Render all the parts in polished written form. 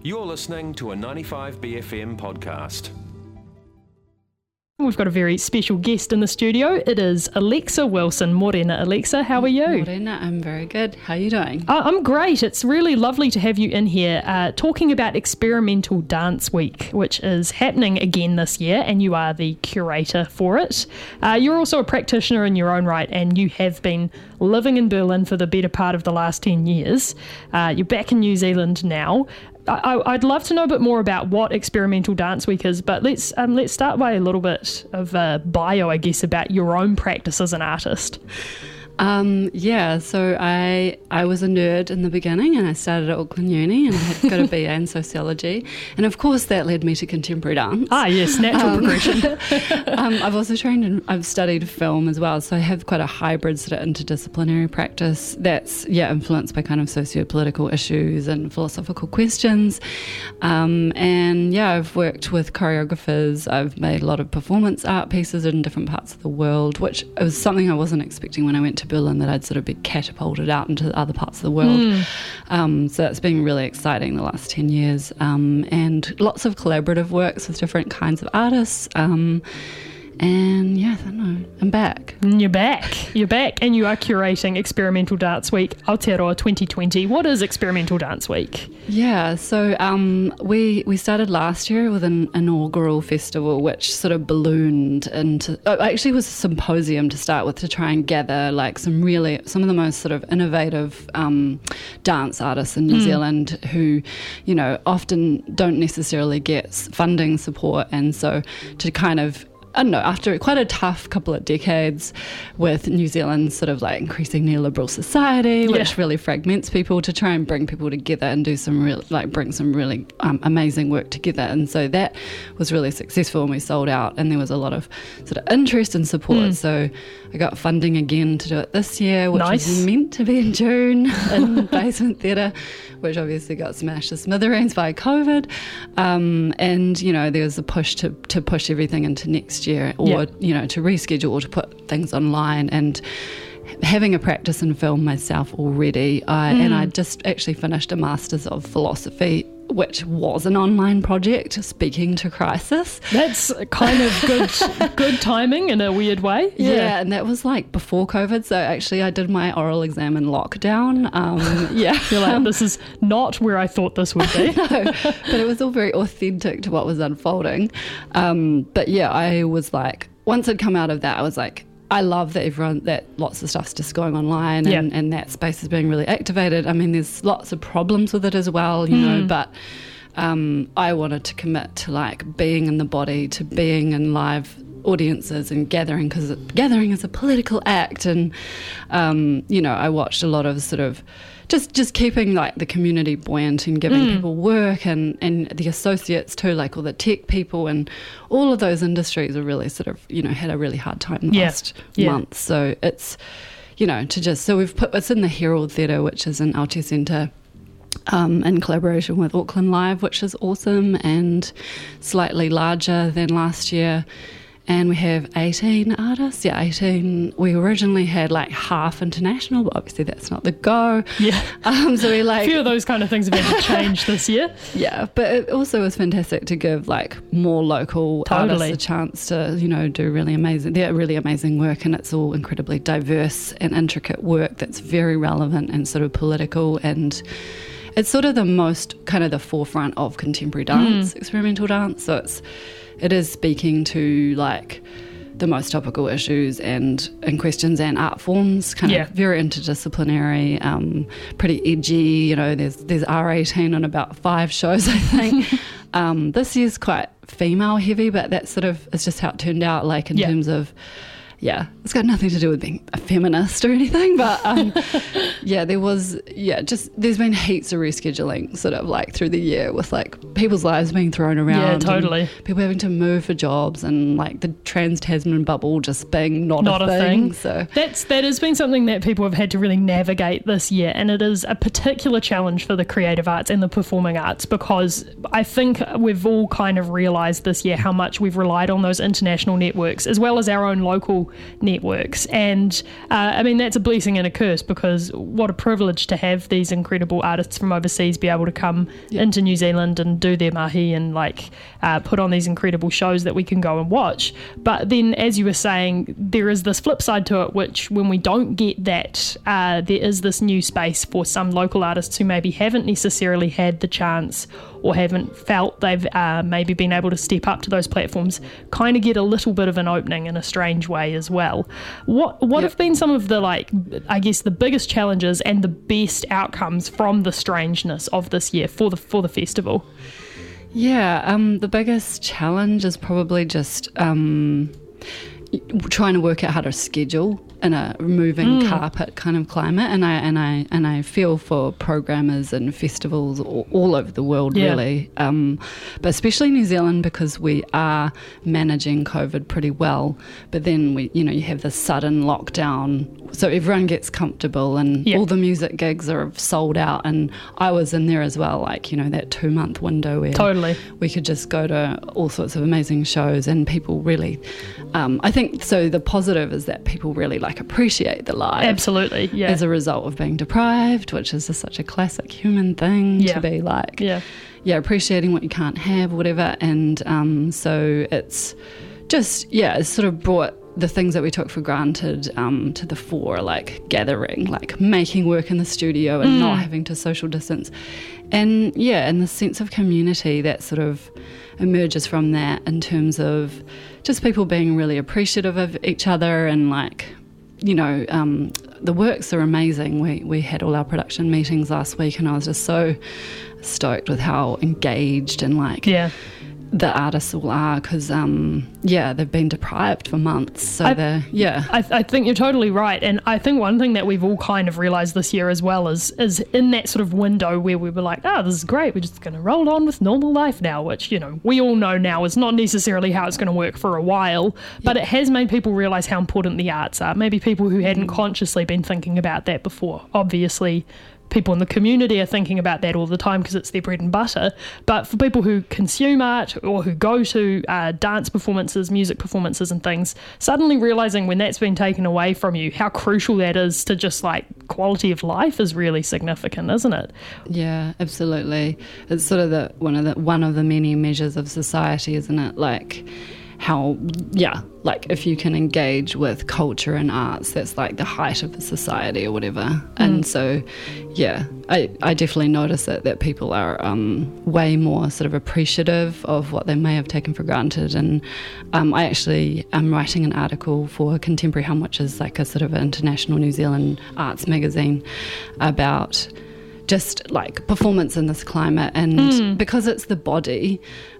You're listening to a 95BFM podcast. We've got a very special guest in the studio. It is Alexa Wilson. Morena, Alexa. How are you? Morena, I'm very good. How are you doing? I'm great. It's really lovely to have you in here talking about Experimental Dance Week, which is happening again this year, and you are the curator for it. You're also a practitioner in your own right, and you have been living in Berlin for the better part of the last 10 years. You're back in New Zealand now. I'd love to know a bit more about what Experimental Dance Week is, but let's start by a little bit of a bio, I guess, about your own practice as an artist. So I was a nerd in the beginning, and I started at Auckland Uni, and I had got a BA in sociology, and of course that led me to contemporary dance. Ah, yes, natural progression. I've also I've studied film as well, so I have quite a hybrid sort of interdisciplinary practice that's influenced by kind of socio-political issues and philosophical questions. I've worked with choreographers. I've made a lot of performance art pieces in different parts of the world, which was something I wasn't expecting when I went to Berlin, that I'd sort of be catapulted out into other parts of the world. So that's been really exciting the last 10 years. And lots of collaborative works with different kinds of artists. I don't know, I'm back. You're back, and you are curating Experimental Dance Week Aotearoa 2020. What is Experimental Dance Week? We started last year with an inaugural festival which sort of ballooned into, actually was a symposium to start with, to try and gather like some of the most sort of innovative dance artists in New Zealand who, often don't necessarily get funding support, and so to kind of, I don't know, after quite a tough couple of decades with New Zealand's sort of like increasing neoliberal society, which really fragments people, to try and bring people together and do some bring some really amazing work together. And so that was really successful, and we sold out, and there was a lot of sort of interest and support. So I got funding again to do it this year, which was meant to be in June in Basement Theatre, which obviously got smashed to smithereens by COVID. There was a push to push everything into next year, or to reschedule, or to put things online. And having a practice in film myself already, and I just actually finished a Masters of Philosophy, which was an online project, Speaking to Crisis. That's kind of good timing in a weird way. Yeah, and that was like before COVID, so actually I did my oral exam in lockdown. You're like, this is not where I thought this would be. No, but it was all very authentic to what was unfolding. I was like, once I'd come out of that, I was like, I love that lots of stuff's just going online, and that space is being really activated. I mean, there's lots of problems with it as well, but I wanted to commit to like being in the body, to being in live audiences and gathering, because gathering is a political act. And, I watched a lot of sort of just keeping like the community buoyant and giving people work, and the associates too, like all the tech people, and all of those industries are really sort of, had a really hard time last month. So it's, it's in the Herald Theatre, which is in Aotea Centre, in collaboration with Auckland Live, which is awesome and slightly larger than last year. And we have 18 artists. 18. We originally had like half international, but obviously that's not the go. So we a few of those kind of things have had to change this year. Yeah, but it also was fantastic to give like more local artists a chance to, do really amazing work, and it's all incredibly diverse and intricate work that's very relevant and sort of political, and it's sort of the most kind of the forefront of contemporary dance, experimental dance. So it is speaking to like the most topical issues and questions and art forms, kind of very interdisciplinary, pretty edgy. There's R18 on about 5 shows, I think. This year's quite female heavy, but that sort of is just how it turned out, like in terms of it's got nothing to do with being a feminist or anything, but there's been heaps of rescheduling sort of like through the year, with like people's lives being thrown around, people having to move for jobs, and like the trans-Tasman bubble just being not a thing. So that has been something that people have had to really navigate this year, and it is a particular challenge for the creative arts and the performing arts, because I think we've all kind of realised this year how much we've relied on those international networks as well as our own local social networks. And I mean, that's a blessing and a curse, because what a privilege to have these incredible artists from overseas be able to come into New Zealand and do their mahi and put on these incredible shows that we can go and watch. But then, as you were saying, there is this flip side to it, which when we don't get that, there is this new space for some local artists who maybe haven't necessarily had the chance or haven't felt they've maybe been able to step up to those platforms, kind of get a little bit of an opening in a strange way as well. What have been some of the, I guess, the biggest challenges and the best outcomes from the strangeness of this year for the festival? Yeah, the biggest challenge is probably just trying to work out how to schedule in a moving carpet kind of climate, and I feel for programmers and festivals all over the world, really, but especially New Zealand, because we are managing COVID pretty well. But then you have this sudden lockdown, so everyone gets comfortable, and all the music gigs are sold out. And I was in there as well, that 2-month window where we could just go to all sorts of amazing shows, and people really, I think, so the positive is that people really appreciate the live. Absolutely, yeah. As a result of being deprived, which is just such a classic human thing to be appreciating what you can't have, whatever. And so it's just, it's sort of brought the things that we took for granted to the fore, like gathering, making work in the studio and not having to social distance. And and the sense of community that sort of emerges from that, in terms of just people being really appreciative of each other. And the works are amazing. We had all our production meetings last week, and I was just so stoked with how engaged and the artists all are, because they've been deprived for months, so I think you're totally right. And I think one thing that we've all kind of realised this year as well is in that sort of window where we were like, this is great, we're just going to roll on with normal life now, which we all know now is not necessarily how it's going to work for a while, but it has made people realise how important the arts are. Maybe people who hadn't consciously been thinking about that before. Obviously people in the community are thinking about that all the time because it's their bread and butter, but for people who consume art or who go to dance performances, music performances and things, suddenly realising when that's been taken away from you, how crucial that is to just quality of life is really significant, isn't it? Yeah, absolutely. It's sort of one of the many measures of society, isn't it? How, if you can engage with culture and arts, that's the height of the society or whatever. And so, I definitely notice it, that people are way more sort of appreciative of what they may have taken for granted. And I actually am writing an article for Contemporary Hum, which is a sort of international New Zealand arts magazine, about just performance in this climate. And because it's the body,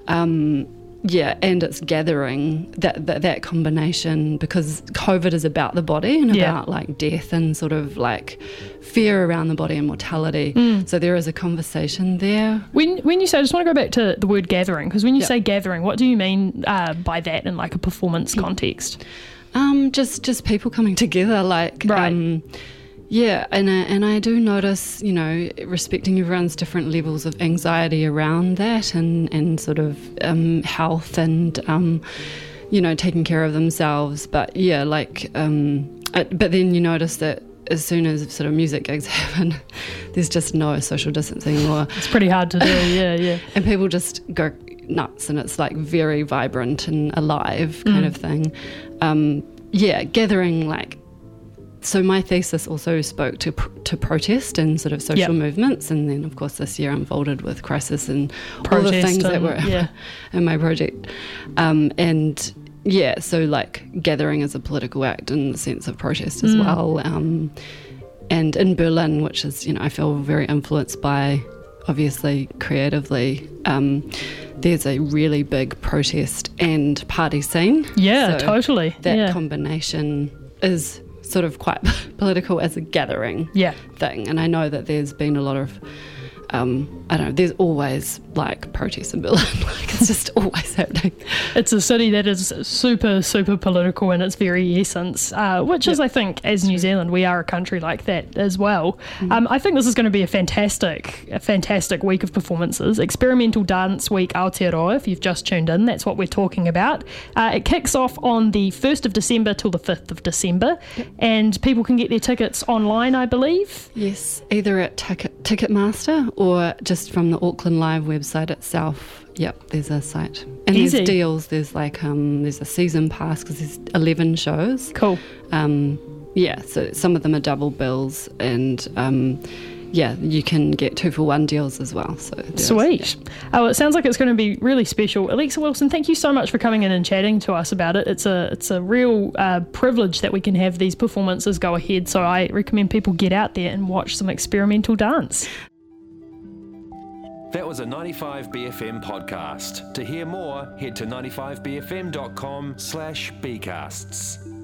and it's gathering, that combination, because COVID is about the body and about death and sort of fear around the body and mortality. So there is a conversation there. When you say, I just want to go back to the word gathering, because when you say gathering, what do you mean by that in a performance context? Just people coming together, right. And I do notice, respecting everyone's different levels of anxiety around that, and sort of health and, taking care of themselves. But but then you notice that as soon as sort of music gigs happen, there's just no social distancing anymore. It's pretty hard to do, yeah. And people just go nuts, and it's very vibrant and alive kind of thing. Gathering So my thesis also spoke to protest and sort of social movements, and then of course this year unfolded with crisis and all the things that were in my project. So gathering as a political act in the sense of protest as well. And in Berlin, which is, I feel very influenced by, obviously creatively, there's a really big protest and party scene. Yeah, so totally. That combination is sort of quite political as a gathering thing. And I know that there's been a lot of I don't know, there's always like protests in Berlin. Like it's just always happening. It's a city that is super, super political in its very essence, which is, I think, as New Zealand, we are a country like that as well. I think this is going to be a fantastic week of performances. Experimental Dance Week Aotearoa, if you've just tuned in, that's what we're talking about. It kicks off on the 1st of December till the 5th of December, and people can get their tickets online, I believe. Yes, either at Ticketmaster or just from the Auckland Live website itself. Yep, there's a site. And Easy. There's deals. There's like there's a season pass because there's 11 shows. Cool. Yeah, so some of them are double bills, and you can get 2-for-1 deals as well. So sweet. Yeah. Oh, it sounds like it's going to be really special. Alexa Wilson, thank you so much for coming in and chatting to us about it. It's a real privilege that we can have these performances go ahead. So I recommend people get out there and watch some experimental dance. That was a 95BFM podcast. To hear more, head to 95bfm.com/bcasts.